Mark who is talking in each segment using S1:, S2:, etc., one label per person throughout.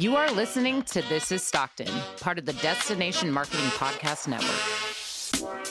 S1: You are listening to This is Stockton, part of the Destination Marketing Podcast Network.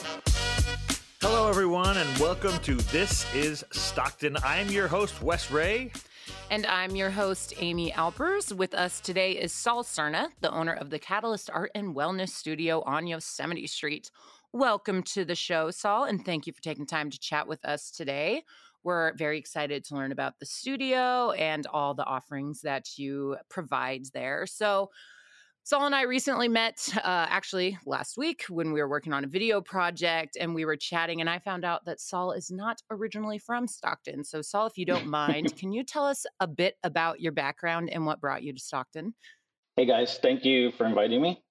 S2: Hello, everyone, and welcome to This is Stockton. I'm your host, Wes Ray.
S1: And I'm your host, Amy Alpers. With us today is Saul Cerna, the owner of the Catalyst Art and Wellness Studio on Yosemite Street. Welcome to the show, Saul, and thank you for taking time to chat with us today. We're very excited to learn about the studio and all the offerings that you provide there. So, Saul and I recently met, actually last week when we were working on a video project and we were chatting, and I found out that Saul is not originally from Stockton. So, Saul, if you don't mind, can you tell us a bit about your background and what brought you to Stockton?
S3: Hey guys, thank you for inviting me.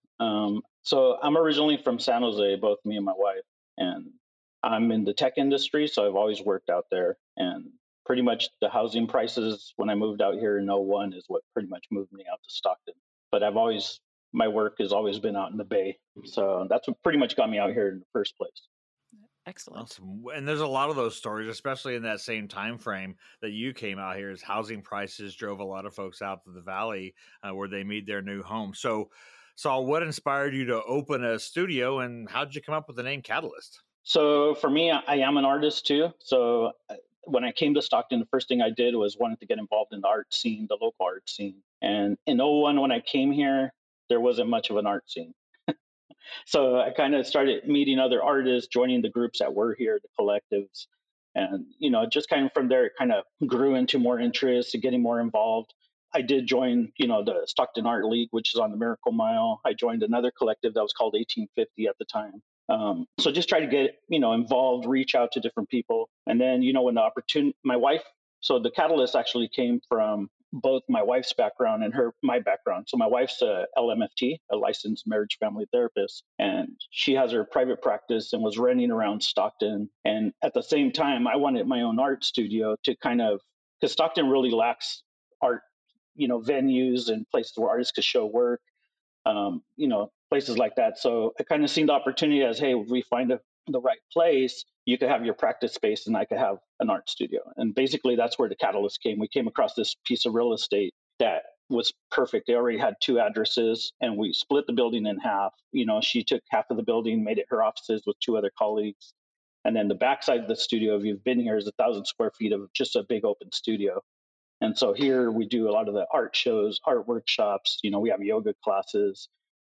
S3: So I'm originally from San Jose, both me and my wife, and I'm in the tech industry, so I've always worked out there. And pretty much the housing prices when I moved out here in '01 is what pretty much moved me out to Stockton. But my work has always been out in the Bay. So that's what pretty much got me out here in the first place.
S1: Excellent.
S2: Awesome. And there's a lot of those stories, especially in that same time frame that you came out here, as housing prices drove a lot of folks out to the Valley where they made their new home. So, Saul, what inspired you to open a studio, and how did you come up with the name Catalyst?
S3: So for me, I am an artist too. So when I came to Stockton, the first thing I did was wanted to get involved in the art scene, the local art scene. And in '01, when I came here, there wasn't much of an art scene. So I kind of started meeting other artists, joining the groups that were here, the collectives. And, just kind of from there, it kind of grew into more interest and getting more involved. I did join, the Stockton Art League, which is on the Miracle Mile. I joined another collective that was called 1850 at the time. So just try to get, involved, reach out to different people. And then, when the opportunity, so the Catalyst actually came from both my wife's background and my background. So my wife's a LMFT, a licensed marriage family therapist, and she has her private practice and was renting around Stockton. And at the same time, I wanted my own art studio to because Stockton really lacks art, venues and places where artists could show work, places like that. So I kind of seen the opportunity as, hey, if we find the right place, you could have your practice space and I could have an art studio. And basically that's where the Catalyst came. We came across this piece of real estate that was perfect. They already had 2 addresses and we split the building in half. She took half of the building, made it her offices with 2 other colleagues. And then the backside of the studio, if you've been here, is 1,000 square feet of just a big open studio. And so here we do a lot of the art shows, art workshops, we have yoga classes.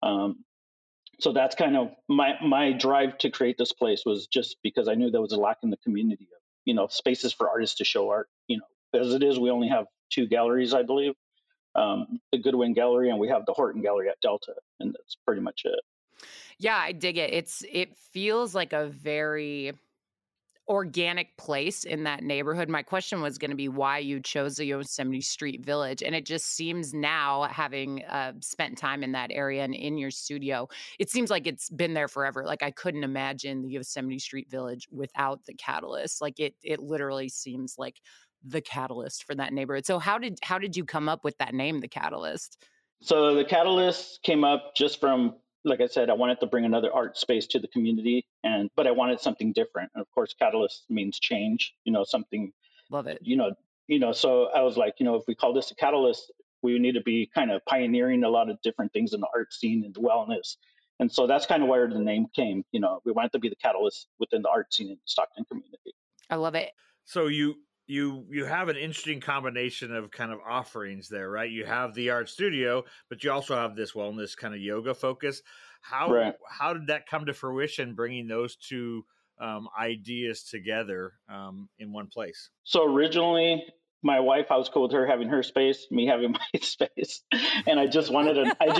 S3: So that's kind of my drive to create this place, was just because I knew there was a lack in the community of, spaces for artists to show art. As it is, we only have 2 galleries, I believe, the Goodwin Gallery, and we have the Horton Gallery at Delta. And that's pretty much it.
S1: Yeah, I dig it. It feels like a very organic place in that neighborhood. My question was going to be why you chose the Yosemite Street Village. And it just seems now, having spent time in that area and in your studio, it seems like it's been there forever. Like I couldn't imagine the Yosemite Street Village without the Catalyst. Like it literally seems like the catalyst for that neighborhood. So how did you come up with that name, the Catalyst?
S3: So the Catalyst came up just from, like I said, I wanted to bring another art space to the community, but I wanted something different. And of course, catalyst means change, something.
S1: Love it.
S3: So I was like, if we call this a catalyst, we need to be kind of pioneering a lot of different things in the art scene and wellness. And so that's kind of where the name came. We wanted to be the catalyst within the art scene in the Stockton community.
S1: I love it.
S2: So you have an interesting combination of kind of offerings there, right? You have the art studio, but you also have this wellness kind of yoga focus. How did that come to fruition, bringing those 2 ideas together in one place?
S3: So originally, my wife, I was cool with her having her space, me having my space, and I just wanted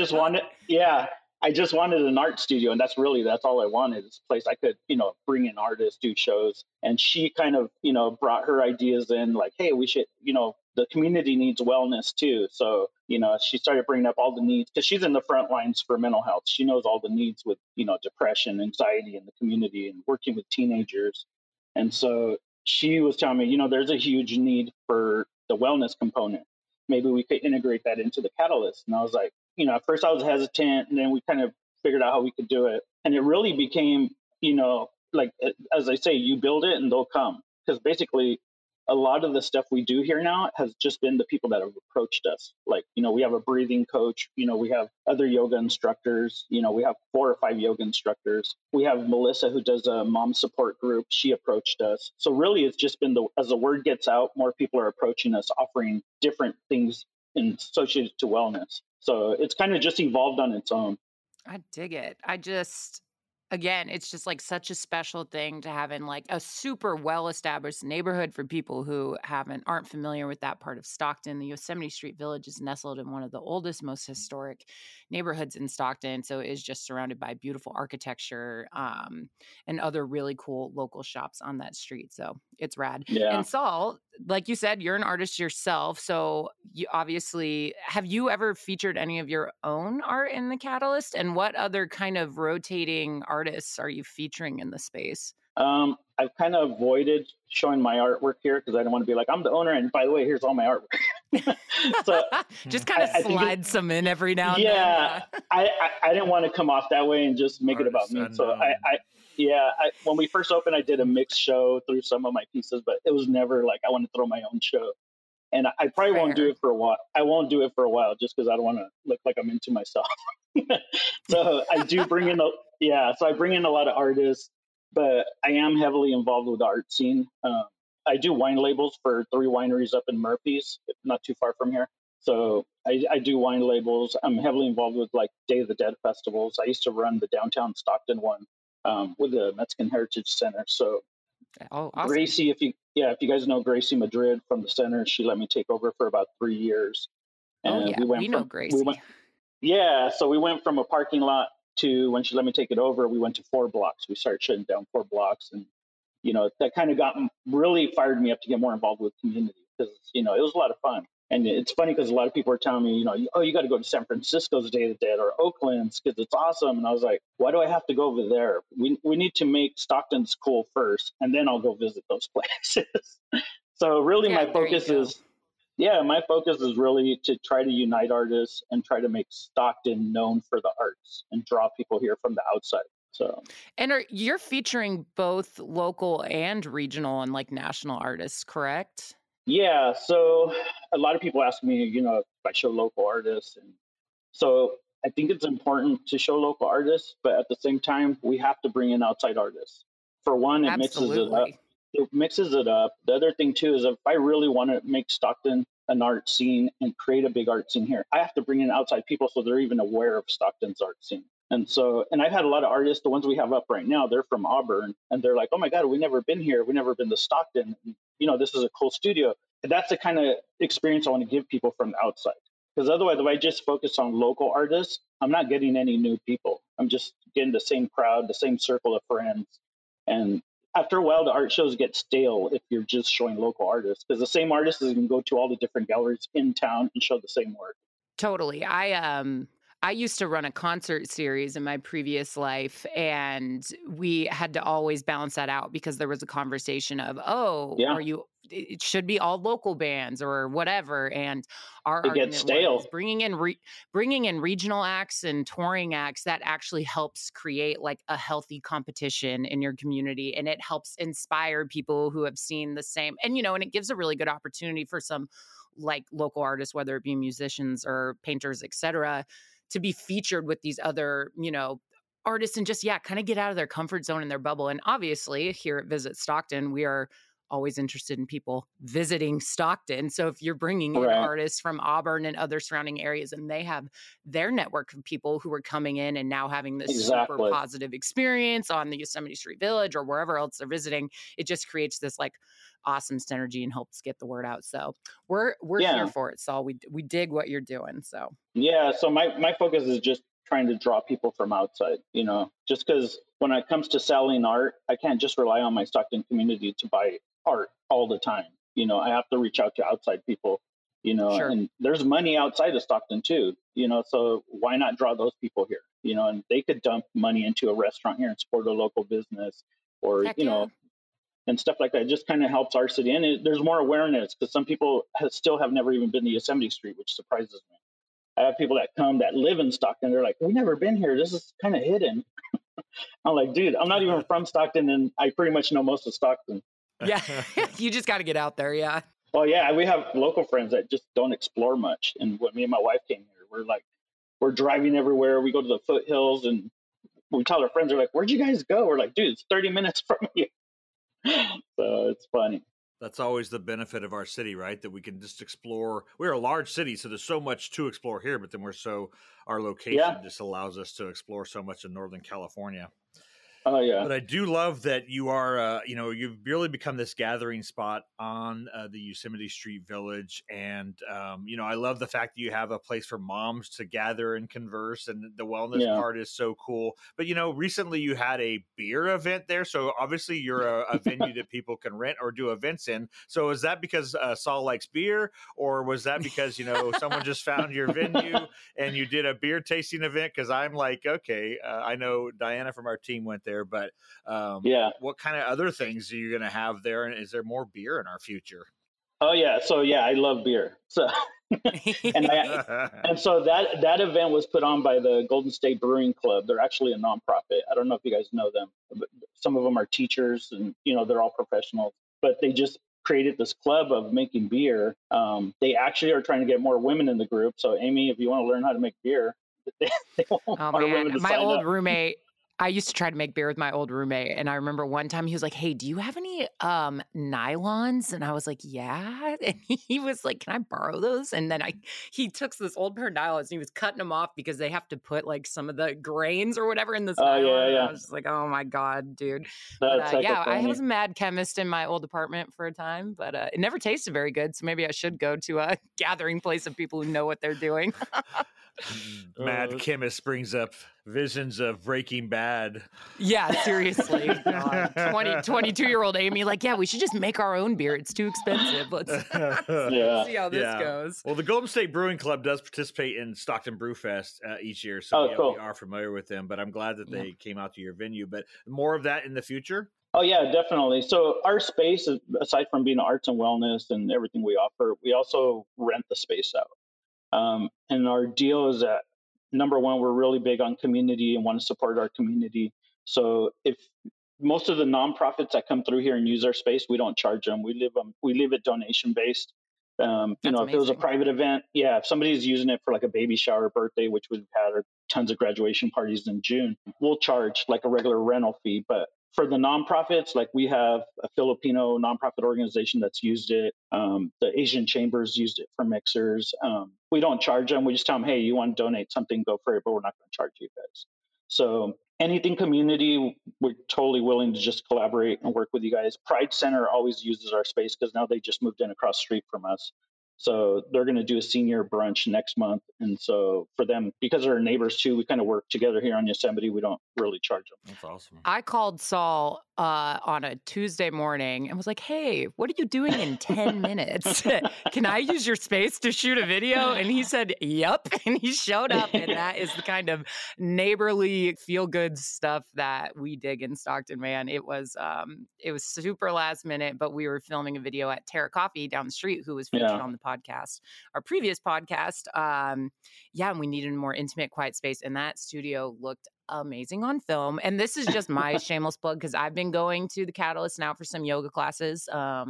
S3: an art studio, and that's all I wanted, is a place I could, bring in artists, do shows. And she kind of, brought her ideas in, like, hey, we should, the community needs wellness too. So, she started bringing up all the needs, because she's in the front lines for mental health. She knows all the needs with, depression, anxiety in the community and working with teenagers. And so she was telling me, there's a huge need for the wellness component. Maybe we could integrate that into the Catalyst. And I was like, at first I was hesitant, and then we kind of figured out how we could do it. And it really became, like, as I say, you build it and they'll come. Because basically a lot of the stuff we do here now has just been the people that have approached us. Like, we have a breathing coach, we have other yoga instructors, we have 4 or 5 yoga instructors. We have Melissa who does a mom support group. She approached us. So really it's just been as the word gets out, more people are approaching us, offering different things associated to wellness. So it's kind of just evolved on its own.
S1: I dig it. Again, it's just like such a special thing to have in like a super well-established neighborhood for people who aren't familiar with that part of Stockton. The Yosemite Street Village is nestled in one of the oldest, most historic neighborhoods in Stockton. So it is just surrounded by beautiful architecture and other really cool local shops on that street. So it's rad.
S3: Yeah.
S1: And Saul, like you said, you're an artist yourself. So you obviously, have you ever featured any of your own art in the Catalyst? And what other kind of rotating artists are you featuring in the space?
S3: I've kind of avoided showing my artwork here because I don't want to be like, I'm the owner, and by the way, here's all my artwork.
S1: So just kind of slide some in every now and then.
S3: Yeah, I didn't want to come off that way and just make it about me. So when we first opened, I did a mixed show through some of my pieces, but it was never like I want to throw my own show. And I probably won't do it for a while. I won't do it for a while just because I don't want to look like I'm into myself. So I do bring in I bring in a lot of artists, but I am heavily involved with the art scene. I do wine labels for 3 wineries up in Murphy's, not too far from here. So I do wine labels. I'm heavily involved with like Day of the Dead festivals. I used to run the downtown Stockton one with the Mexican Heritage Center. So
S1: awesome.
S3: Gracie, if you guys know Gracie Madrid from the center, she let me take over for about 3 years. And
S1: we know Gracie.
S3: So we went from a parking lot to, when she let me take it over, we went to 4 blocks. We started shutting down 4 blocks. And, that kind of really fired me up to get more involved with community because, it was a lot of fun. And it's funny because a lot of people are telling me, you got to go to San Francisco's Day of the Dead or Oakland's because it's awesome. And I was like, why do I have to go over there? We need to make Stockton's cool first, and then I'll go visit those places. So really my focus is really to try to unite artists and try to make Stockton known for the arts and draw people here from the outside. So,
S1: and you're featuring both local and regional and like national artists, correct?
S3: Yeah. So a lot of people ask me, if I show local artists. And so I think it's important to show local artists, but at the same time, we have to bring in outside artists. For one, it mixes it up. The other thing too is if I really want to make Stockton an art scene and create a big art scene here, I have to bring in outside people so they're even aware of Stockton's art scene. And I've had a lot of artists, the ones we have up right now, they're from Auburn, and they're like, oh my God, we've never been here. We've never been to Stockton. This is a cool studio. And that's the kind of experience I want to give people from the outside. Because otherwise, if I just focus on local artists, I'm not getting any new people. I'm just getting the same crowd, the same circle of friends. And after a while, the art shows get stale if you're just showing local artists, because the same artist is going to go to all the different galleries in town and show the same work.
S1: Totally. I used to run a concert series in my previous life, and we had to always balance that out because there was a conversation of, it should be all local bands or whatever. And our argument was bringing in regional acts and touring acts that actually helps create like a healthy competition in your community. And it helps inspire people who have seen the same, and it gives a really good opportunity for some like local artists, whether it be musicians or painters, etc., to be featured with these other, artists and just, kind of get out of their comfort zone and their bubble. And obviously here at Visit Stockton, we are always interested in people visiting Stockton. So if you're bringing in artists from Auburn and other surrounding areas, and they have their network of people who are coming in and now having this super positive experience on the Yosemite Street Village or wherever else they're visiting, it just creates this like awesome synergy and helps get the word out. So we're here for it, Saul. We dig what you're doing. So
S3: so my focus is just trying to draw people from outside, just because when it comes to selling art, I can't just rely on my Stockton community to buy art all the time. I have to reach out to outside people, and there's money outside of Stockton too, so why not draw those people here, and they could dump money into a restaurant here and support a local business or, and stuff like that. It just kind of helps our city. And there's more awareness because some people still have never even been to Yosemite Street, which surprises me. I have people that come that live in Stockton. They're like, we've never been here. This is kind of hidden. I'm like, dude, I'm not even from Stockton, and I pretty much know most of Stockton.
S1: Yeah, you just got to get out there. Yeah.
S3: Well, yeah, we have local friends that just don't explore much. And when me and my wife came here, we're driving everywhere. We go to the foothills and we tell our friends, they're like, where'd you guys go? We're like, dude, it's 30 minutes from here. So it's funny.
S2: That's always the benefit of our city, right? That we can just explore. We're a large city, so there's so much to explore here, but then our location just allows us to explore so much in Northern California.
S3: Oh, yeah.
S2: But I do love that you are, you've really become this gathering spot on the Yosemite Street Village. And, I love the fact that you have a place for moms to gather and converse. And the wellness part is so cool. But, recently you had a beer event there. So obviously you're a venue that people can rent or do events in. So is that because Saul likes beer? Or was that because, someone just found your venue and you did a beer tasting event? Because I'm like, okay, I know Diana from our team went there. But what kind of other things are you going to have there? And is there more beer in our future?
S3: Oh, yeah. So, I love beer. So, and so that event was put on by the Golden State Brewing Club. They're actually a nonprofit. I don't know if you guys know them, but some of them are teachers and, they're all professionals, but they just created this club of making beer. They actually are trying to get more women in the group. So, Amy, if you want to learn how to make beer, they want women to
S1: my
S3: sign
S1: old
S3: up.
S1: roommate, I used to try to make beer with my old roommate. And I remember one time he was like, hey, do you have any nylons? And I was like, yeah. And he was like, can I borrow those? And then he took this old pair of nylons and he was cutting them off because they have to put like some of the grains or whatever in this nylon. And I was just like, oh my God, dude. But, I was a mad chemist in my old apartment for a time, but it never tasted very good. So maybe I should go to a gathering place of people who know what they're doing.
S2: Mad chemist brings up visions of Breaking Bad.
S1: Yeah, seriously. 22-year-old Amy, like, we should just make our own beer. It's too expensive. Let's see how this goes.
S2: Well, the Golden State Brewing Club does participate in Stockton Brew Fest each year, so we are familiar with them. But I'm glad that they came out to your venue. But more of that in the future?
S3: Oh, yeah, definitely. So our space, aside from being arts and wellness and everything we offer, we also rent the space out. And our deal is that, number one, we're really big on community and want to support our community. So if most of the nonprofits that come through here and use our space, we don't charge them. We leave it donation based. If it was a private event, if somebody's using it for like a baby shower, birthday, which we've had tons of graduation parties in June, we'll charge like a regular rental fee. But for the nonprofits, like we have a Filipino nonprofit organization that's used it. The Asian Chambers used it for mixers. We don't charge them. We just tell them, hey, you want to donate something, go for it, but we're not going to charge you guys. So anything community, we're totally willing to just collaborate and work with you guys. Pride Center always uses our space because now they just moved in across the street from us. So they're going to do a senior brunch next month. And so for them, because they're neighbors too, we kind of work together here on Yosemite. We don't really charge them.
S2: That's awesome.
S1: I called Saul on a Tuesday morning and was like, hey, what are you doing in 10 minutes? Can I use your space to shoot a video? And he said, yep. And he showed up. And that is the kind of neighborly feel-good stuff that we dig in Stockton, man. It was super last minute, but we were filming a video at Terra Coffee down the street, who was featured on the podcast, our previous podcast. And we needed a more intimate, quiet space. And that studio looked amazing on film. And this is just my shameless plug because I've been going to the Catalyst now for some yoga classes.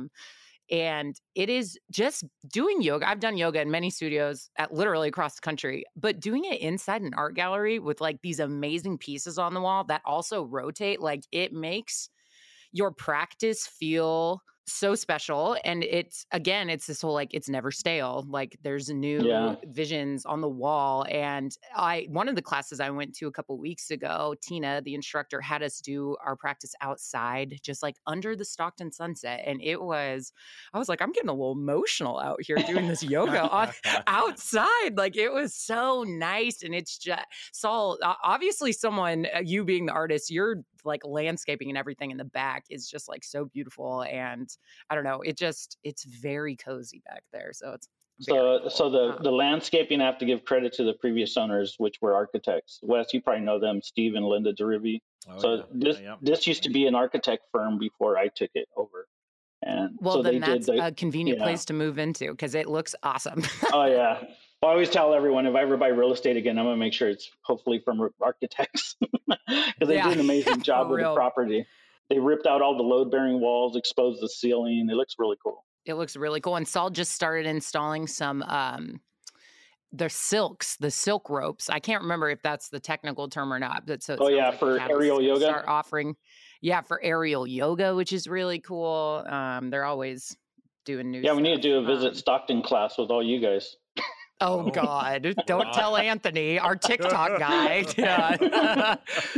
S1: And it is just doing yoga. I've done yoga in many studios at literally across the country, but doing it inside an art gallery with like these amazing pieces on the wall that also rotate, like it makes your practice feel so special. And it's this whole, like, it's never stale. Like there's new visions on the wall. And one of the classes I went to a couple weeks ago, Tina, the instructor, had us do our practice outside, just like under the Stockton sunset. And I was like, I'm getting a little emotional out here doing this yoga outside. Like it was so nice. And it's just, Saul, obviously someone, you being the artist, you're like landscaping and everything in the back is just like so beautiful. And I don't know, it's very cozy back there. So it's
S3: the landscaping, I have to give credit to the previous owners, which were architects. Wes, you probably know them, Steve and Linda DeRivi. This used to be an architect firm before I took it over. And
S1: that's a convenient place to move into because it looks awesome.
S3: Oh yeah. I always tell everyone, if I ever buy real estate again, I'm going to make sure it's hopefully from architects because they do an amazing job with the property. They ripped out all the load-bearing walls, exposed the ceiling. It looks really cool.
S1: It looks really cool. And Saul just started installing some the silk ropes. I can't remember if that's the technical term or not. But so
S3: like for aerial yoga.
S1: Start offering, for aerial yoga, which is really cool. They're always doing new.
S3: Yeah, we need to do a visit Stockton class with all you guys.
S1: Oh God! Don't tell Anthony, our TikTok guy. Yeah.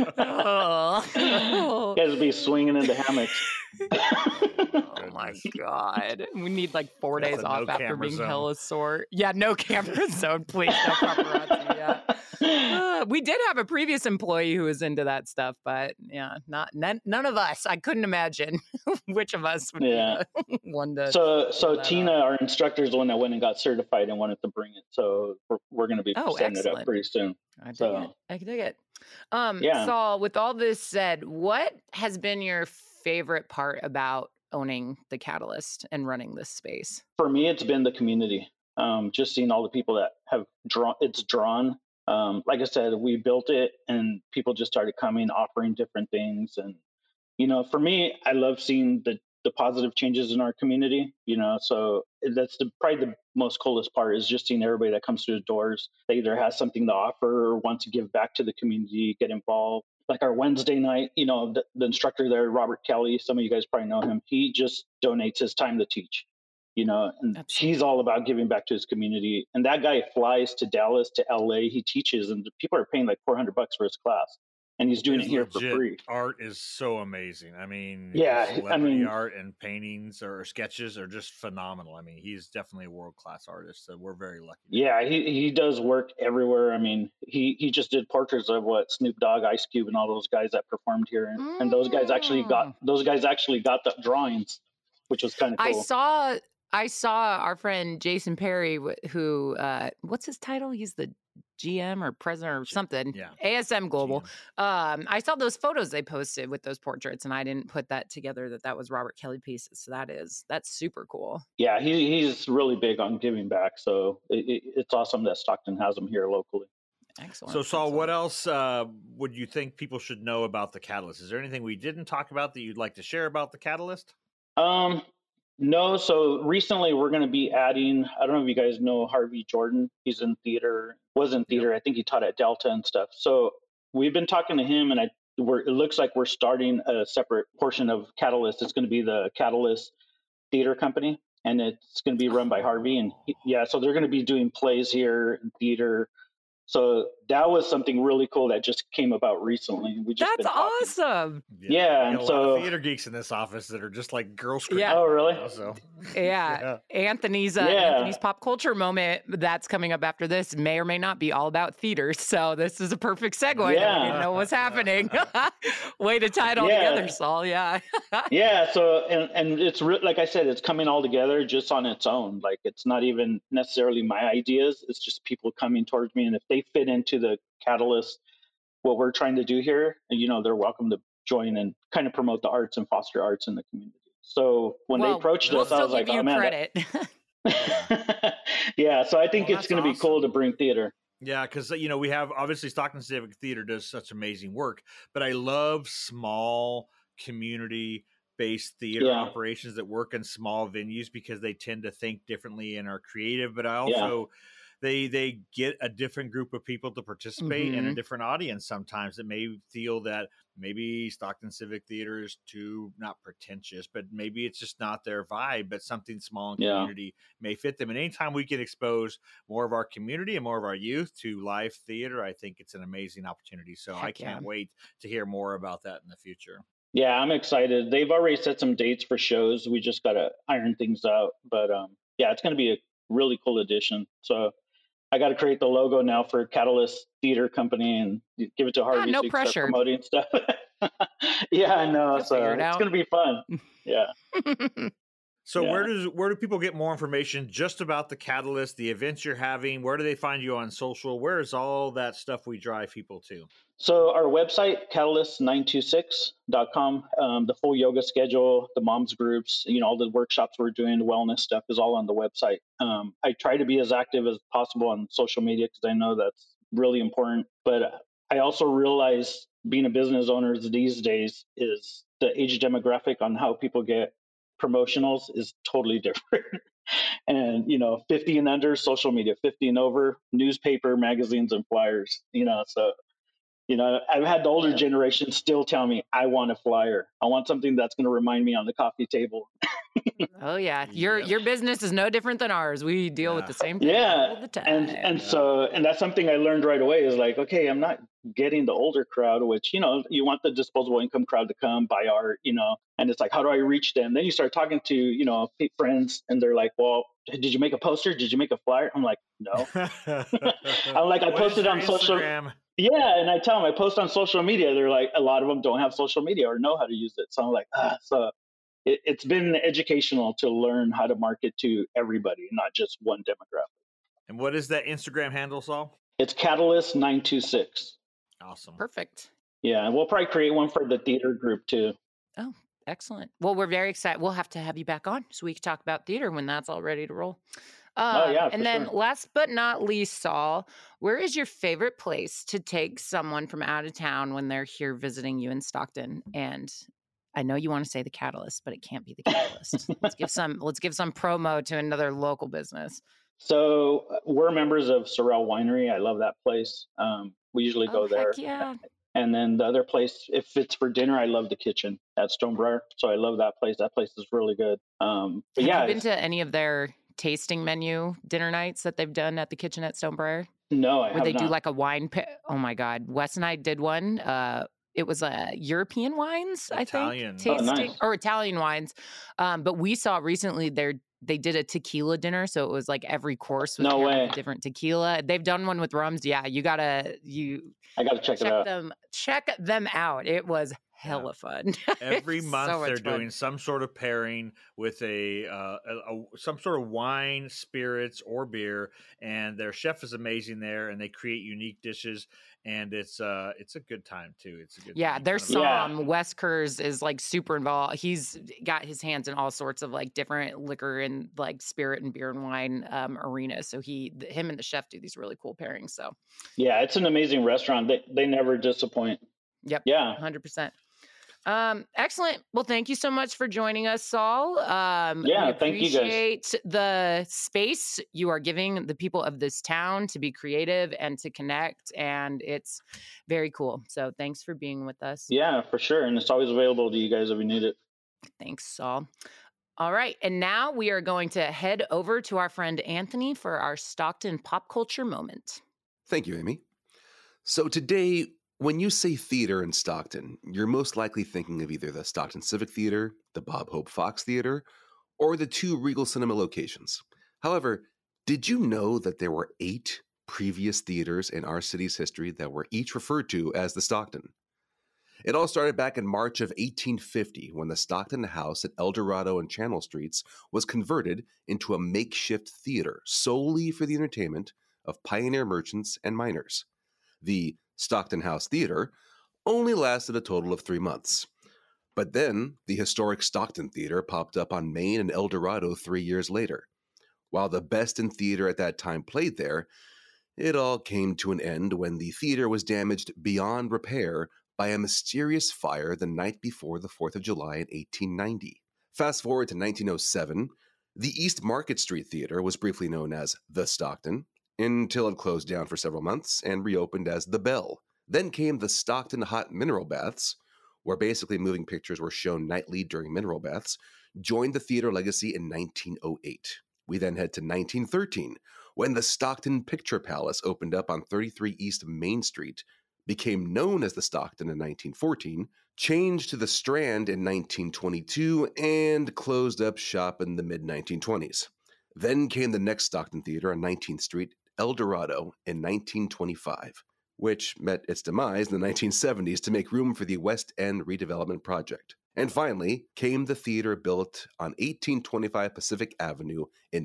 S3: You guys will be swinging into hammocks.
S1: Oh my God! We need like 4 days off after being hella sore. Yeah, no camera zone, please. No paparazzi. Yeah. We did have a previous employee who was into that stuff, but none of us. I couldn't imagine which of us would be the one to.
S3: So Tina, our instructor, is the one that went and got certified and wanted to bring it. So we're going to be setting it up pretty soon.
S1: I dig it. Saul, with all this said, what has been your favorite part about owning the Catalyst and running this space?
S3: For me, it's been the community. Just seeing all the people that have drawn. Like I said, we built it and people just started coming, offering different things. And, for me, I love seeing the positive changes in our community, so that's probably the most coolest part is just seeing everybody that comes through the doors. They either has something to offer or wants to give back to the community, get involved. Like our Wednesday night, the instructor there, Robert Kelly, some of you guys probably know him. He just donates his time to teach, and Absolutely. He's all about giving back to his community. And that guy flies to Dallas, to LA. He teaches, and people are paying like $400 for his class. And he's doing it here for free.
S2: Art is so amazing. I mean, art and paintings or sketches are just phenomenal. I mean, he's definitely a world-class artist. So we're very lucky.
S3: Yeah, he does work everywhere. I mean, he just did portraits of Snoop Dogg, Ice Cube, and all those guys that performed here. And those guys actually got the drawings, which was kind of cool.
S1: I saw our friend Jason Perry, who what's his title? He's the GM or president or something.
S2: Yeah.
S1: ASM Global. I saw those photos they posted with those portraits, and I didn't put that together that was Robert Kelly pieces. So that's super cool.
S3: Yeah, he's really big on giving back. So it's awesome that Stockton has him here locally.
S1: Excellent.
S2: So Saul, what else would you think people should know about the Catalyst? Is there anything we didn't talk about that you'd like to share about the Catalyst?
S3: No. So recently we're going to be adding, I don't know if you guys know Harvey Jordan. He's in theater, was in theater. Yep. I think he taught at Delta and stuff. So we've been talking to him, and it looks like we're starting a separate portion of Catalyst. It's going to be the Catalyst Theater Company, and it's going to be run by Harvey. And so they're going to be doing plays here in theater. So that was something really cool that just came about recently.
S1: That's awesome.
S3: Yeah,
S2: and so a lot of theater geeks in this office that are just like Girl Scream.
S1: Yeah.
S3: Oh, really?
S1: Anthony's pop culture moment that's coming up after this may or may not be all about theater. So this is a perfect segue. Yeah. I didn't know what's happening. Way to tie it all together, Saul. Yeah.
S3: Yeah. So and it's like I said, it's coming all together just on its own. Like it's not even necessarily my ideas. It's just people coming towards me, and if they fit into the Catalyst, what we're trying to do here, they're welcome to join and kind of promote the arts and foster arts in the community. So when they approached us, I was like, oh man.
S1: Credit.
S3: Yeah. So I think it's going to be cool to bring theater.
S2: Yeah, because, we have, obviously, Stockton Civic Theater does such amazing work, but I love small community-based theater operations that work in small venues because they tend to think differently and are creative, but I also... They get a different group of people to participate and a different audience sometimes that may feel that maybe Stockton Civic Theater is too not pretentious, but maybe it's just not their vibe, but something small in community may fit them. And anytime we can expose more of our community and more of our youth to live theater, I think it's an amazing opportunity. So I can't wait to hear more about that in the future.
S3: Yeah, I'm excited. They've already set some dates for shows. We just got to iron things out. But it's going to be a really cool addition. So I got to create the logo now for Catalyst Theater Company and give it to Harvey.
S1: No pressure.
S3: Promoting stuff. Yeah, I know. So it's going to be fun. Yeah.
S2: So where do people get more information just about the Catalyst, the events you're having? Where do they find you on social? Where is all that stuff we drive people to?
S3: So our website, catalyst926.com, the full yoga schedule, the moms groups, all the workshops we're doing, the wellness stuff is all on the website. I try to be as active as possible on social media because I know that's really important. But I also realize being a business owner these days is the age demographic on how people get promotionals is totally different. And, 50 and under, social media, 50 and over, newspaper, magazines, and flyers, so I've had the older generation still tell me, I want a flyer. I want something that's going to remind me on the coffee table.
S1: Oh yeah, your business is no different than ours. We deal with the same thing all the time.
S3: And that's something I learned right away is like, okay, I'm not getting the older crowd, which you want the disposable income crowd to come buy art, and it's like, how do I reach them? Then you start talking to friends, and they're like, well, did you make a poster? Did you make a flyer? I'm like, no. I'm like, I posted on social. Yeah, and I tell them I post on social media. They're like, a lot of them don't have social media or know how to use it. So I'm like, so it's been educational to learn how to market to everybody, not just one demographic.
S2: And what is that Instagram handle, Saul?
S3: It's Catalyst926.
S2: Awesome.
S1: Perfect.
S3: Yeah, we'll probably create one for the theater group too.
S1: Oh, excellent. Well, we're very excited. We'll have to have you back on so we can talk about theater when that's all ready to roll. And then last but not least, Saul, where is your favorite place to take someone from out of town when they're here visiting you in Stockton? And I know you want to say the Catalyst, but it can't be the Catalyst. Let's give some promo to another local business.
S3: So we're members of Sorrel Winery. I love that place. We usually go there.
S1: Yeah.
S3: And then the other place, if it's for dinner, I love the Kitchen at Stonebriar. So I love that place. That place is really good. Have you
S1: been to any of their tasting menu dinner nights that they've done at the Kitchen at Stonebriar?
S3: No, I have not.
S1: Where they do like a wine oh my God. Wes and I did one. It was European wines,
S2: Italian.
S1: I think. Tasting,
S3: nice.
S1: Or Italian wines. But we saw recently they did a tequila dinner. So it was like every course was a different tequila. They've done one with rums. Yeah, I gotta check it out. Check them out. It was hella fun.
S2: Every month they're doing some sort of pairing with some sort of wine, spirits, or beer, and their chef is amazing there, and they create unique dishes, and it's a good time too. It's a good time.
S1: Their Som, Wes Kurz, is like super involved. He's got his hands in all sorts of like different liquor and like spirit and beer and wine arenas. So him and the chef do these really cool pairings. So
S3: yeah, it's an amazing restaurant. They never disappoint.
S1: Yep. Yeah. 100%. Excellent. Well, thank you so much for joining us, Saul.
S3: Thank you guys.
S1: Appreciate the space you are giving the people of this town to be creative and to connect, and it's very cool. So thanks for being with us.
S3: Yeah, for sure. And it's always available to you guys if you need it.
S1: Thanks, Saul. All right. And now we are going to head over to our friend Anthony for our Stockton pop culture moment.
S4: Thank you, Amy. So today, when you say theater in Stockton, you're most likely thinking of either the Stockton Civic Theater, the Bob Hope Fox Theater, or the 2 Regal Cinema locations. However, did you know that there were 8 previous theaters in our city's history that were each referred to as the Stockton? It all started back in March of 1850 when the Stockton House at El Dorado and Channel Streets was converted into a makeshift theater solely for the entertainment of pioneer merchants and miners. The Stockton House Theater only lasted a total of 3 months. But then the historic Stockton Theater popped up on Main and El Dorado 3 years later. While the best in theater at that time played there, it all came to an end when the theater was damaged beyond repair by a mysterious fire the night before the 4th of July in 1890. Fast forward to 1907, the East Market Street Theater was briefly known as the Stockton, until it closed down for several months and reopened as the Bell. Then came the Stockton Hot Mineral Baths, where basically moving pictures were shown nightly during mineral baths, joined the theater legacy in 1908. We then head to 1913, when the Stockton Picture Palace opened up on 33 East Main Street, became known as the Stockton in 1914, changed to the Strand in 1922, and closed up shop in the mid-1920s. Then came the next Stockton Theater on 19th Street, El Dorado, in 1925, which met its demise in the 1970s to make room for the West End redevelopment project. And finally came the theater built on 1825 Pacific Avenue in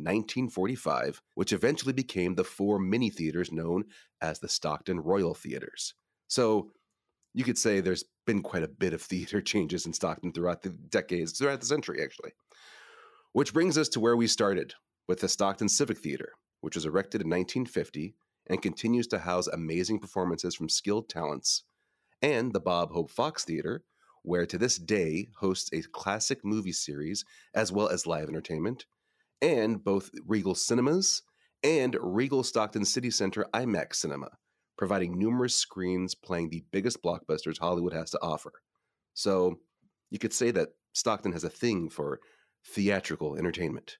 S4: 1945, which eventually became the 4 mini-theaters known as the Stockton Royal Theaters. So you could say there's been quite a bit of theater changes in Stockton throughout the decades, throughout the century, actually. Which brings us to where we started, with the Stockton Civic Theater, which was erected in 1950 and continues to house amazing performances from skilled talents. And the Bob Hope Fox Theater, where to this day hosts a classic movie series as well as live entertainment, and both Regal Cinemas and Regal Stockton City Center IMAX Cinema, providing numerous screens playing the biggest blockbusters Hollywood has to offer. So you could say that Stockton has a thing for theatrical entertainment.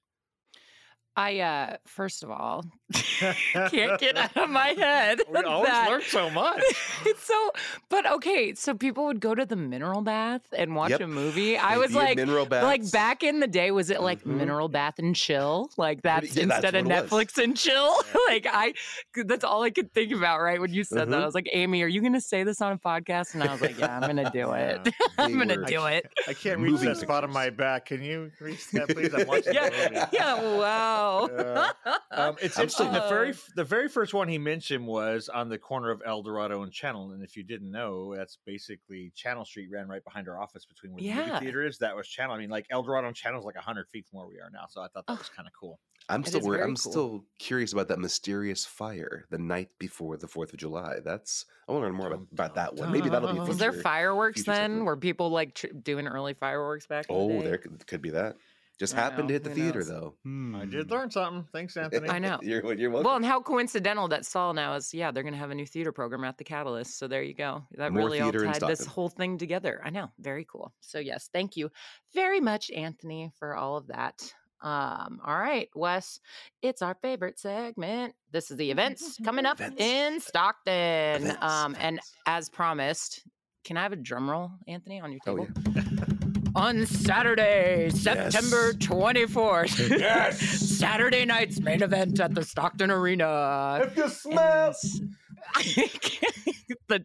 S1: I, first of all, can't get out of my head.
S2: We always learn so much.
S1: It's so, but okay, so people would go to the mineral bath and watch a movie. I was like,
S4: mineral baths.
S1: Like back in the day, was it like mineral bath and chill? Like that's instead of Netflix and chill? Like that's all I could think about, right? When you said that, I was like, Amy, are you going to say this on a podcast? And I was like, yeah, I'm going to do it. I'm going to do it.
S2: I can't reach that spot on my back. Can you reach that, please? I'm watching the movie.
S1: Yeah, wow.
S2: It's interesting. The very first one he mentioned was on the corner of El Dorado and Channel, and if you didn't know, that's basically Channel Street ran right behind our office between where the movie theater is. That was Channel. I mean, like El Dorado and Channel is like 100 feet from where we are now, so I thought that was kind of cool.
S4: I'm still worried. I'm still curious about that mysterious fire the night before the 4th of July. I want to learn more about that one. Maybe that'll be.
S1: Was there fireworks then? Were people like doing early fireworks back? In the day?
S4: There could be that. Just happened to hit the theater, though.
S2: I did learn something. Thanks, Anthony.
S1: I know.
S4: You're welcome.
S1: Well, and how coincidental that Saul now is, they're going to have a new theater program at the Catalyst. So there you go. That
S4: More
S1: really all
S4: theater in
S1: tied this
S4: Stockton.
S1: whole thing together. I know. Very cool. So yes, thank you very much, Anthony, for all of that. All right, Wes, it's our favorite segment. This is the events coming up in Stockton. And as promised, can I have a drum roll, Anthony, on your table?
S4: Oh, yeah.
S1: On Saturday, September 24th.
S2: Yes.
S1: Saturday night's main event at the Stockton Arena.
S2: If you smell
S1: the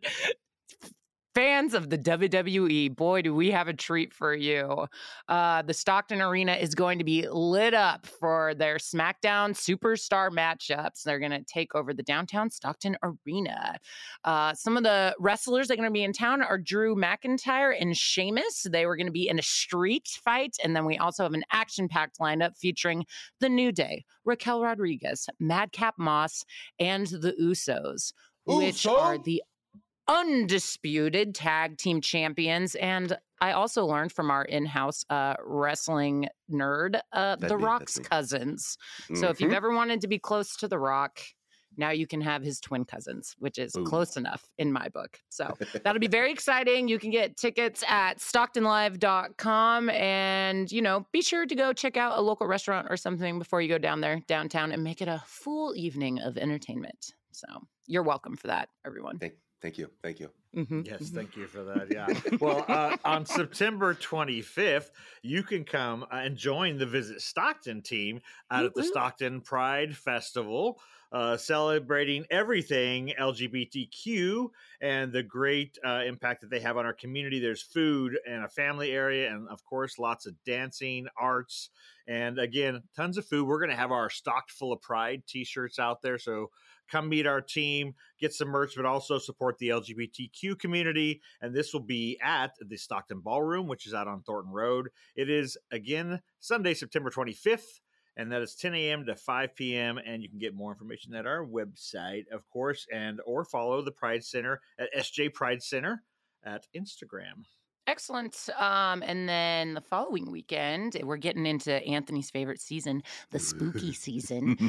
S1: fans of the WWE, boy, do we have a treat for you. The Stockton Arena is going to be lit up for their SmackDown Superstar matchups. They're going to take over the downtown Stockton Arena. Some of the wrestlers that are going to be in town are Drew McIntyre and Sheamus. They were going to be in a street fight. And then we also have an action-packed lineup featuring The New Day, Raquel Rodriguez, Madcap Moss, and the Usos, which are the undisputed tag team champions. And I also learned from our in-house wrestling nerd, The Rock's cousins. So if you've ever wanted to be close to The Rock, now you can have his twin cousins, which is close enough in my book. So that'll be very exciting. You can get tickets at StocktonLive.com, and, be sure to go check out a local restaurant or something before you go down there downtown and make it a full evening of entertainment. So you're welcome for that, everyone.
S4: Thank you.
S2: Yes, thank you for that. Yeah. Well, on September 25th, you can come and join the Visit Stockton team out at the Stockton Pride Festival, celebrating everything LGBTQ and the great impact that they have on our community. There's food and a family area, and of course, lots of dancing, arts, and again, tons of food. We're going to have our Stocked Full of Pride t-shirts out there, so come meet our team, get some merch, but also support the LGBTQ community. And this will be at the Stockton Ballroom, which is out on Thornton Road. It is, again, Sunday, September 25th, and that is 10 a.m. to 5 p.m. And you can get more information at our website, of course, or follow the Pride Center at SJ Pride Center at Instagram.
S1: Excellent. And then the following weekend, we're getting into Anthony's favorite season, the spooky season.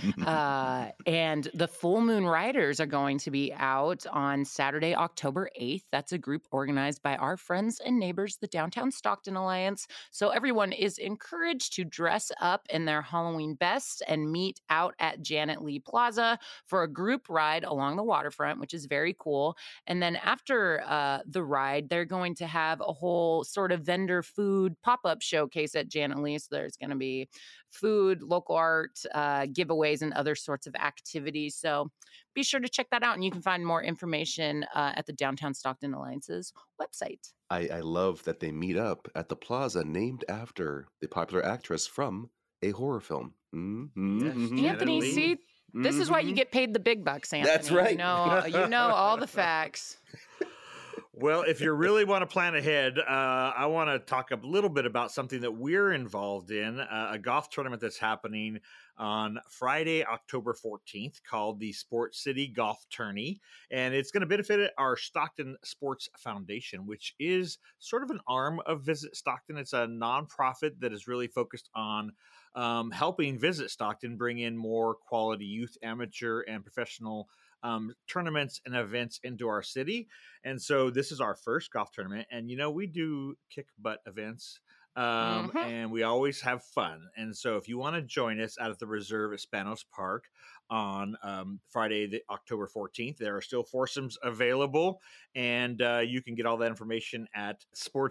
S1: And the Full Moon Riders are going to be out on Saturday, October 8th. That's a group organized by our friends and neighbors, the Downtown Stockton Alliance. So everyone is encouraged to dress up in their Halloween best and meet out at Janet Lee Plaza for a group ride along the waterfront, which is very cool. And then after the ride, they're going to have a whole sort of vendor food pop-up showcase at Janet Lee. So there's going to be food, local art, giveaways, and other sorts of activities. So be sure to check that out. And you can find more information at the Downtown Stockton Alliance's website.
S4: I love that they meet up at the plaza named after the popular actress from a horror film.
S1: Anthony, see, this is why you get paid the big bucks, Anthony.
S4: That's right.
S1: You know all the facts.
S2: Well, if you really want to plan ahead, I want to talk a little bit about something that we're involved in, a golf tournament that's happening on Friday, October 14th, called the Sports City Golf Tourney. And it's going to benefit our Stockton Sports Foundation, which is sort of an arm of Visit Stockton. It's a nonprofit that is really focused on helping Visit Stockton bring in more quality youth, amateur, and professional tournaments and events into our city. And so this is our first golf tournament. And, we do kick butt events. And we always have fun. And so if you want to join us out at the Reserve at Spanos Park on Friday, October 14th, there are still foursomes available. And you can get all that information at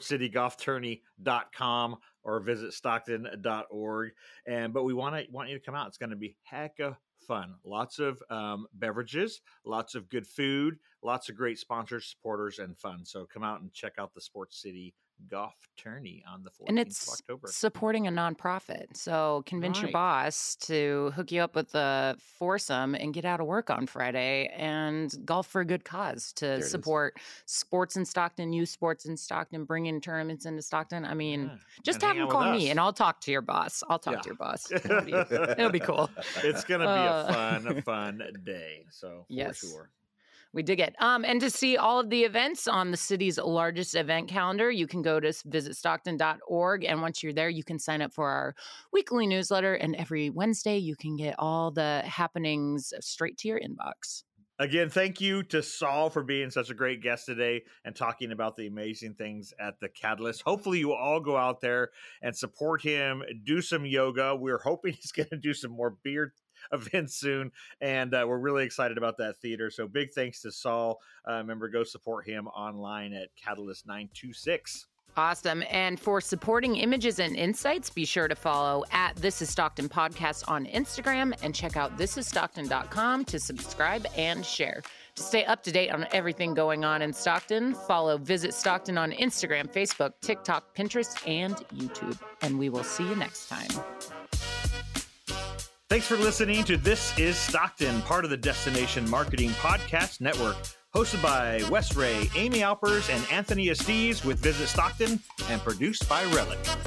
S2: sportscitygolftourney.com or visit stockton.org. But we want you to come out. It's going to be heck of fun. Lots of beverages, lots of good food, lots of great sponsors, supporters, and fun. So come out and check out the Sports City Golf Tourney on the 14th of October.
S1: Supporting a nonprofit. So convince your boss to hook you up with a foursome and get out of work on Friday and golf for a good cause to support sports in Stockton, youth sports in Stockton, bring in tournaments into Stockton. I mean, just have him call me and I'll talk to your boss. It'll be cool.
S2: It's going to be a fun day. So for sure.
S1: We dig it. And to see all of the events on the city's largest event calendar, you can go to visitstockton.org. And once you're there, you can sign up for our weekly newsletter. And every Wednesday, you can get all the happenings straight to your inbox.
S2: Again, thank you to Saul for being such a great guest today and talking about the amazing things at the Catalyst. Hopefully you all go out there and support him, do some yoga. We're hoping he's going to do some more beer events soon, and we're really excited about that theater. So big thanks to Saul. Remember, go support him online at Catalyst 926.
S1: Awesome. And for supporting images and insights, be sure to follow at This Is Stockton Podcast on Instagram and check out thisisstockton.com to subscribe and share. To stay up to date on everything going on in Stockton, follow Visit Stockton on Instagram, Facebook, TikTok, Pinterest, and YouTube. And we will see you next time.
S2: Thanks for listening to This Is Stockton, part of the Destination Marketing Podcast Network, hosted by Wes Ray, Amy Alpers, and Anthony Estes with Visit Stockton, and produced by Relic.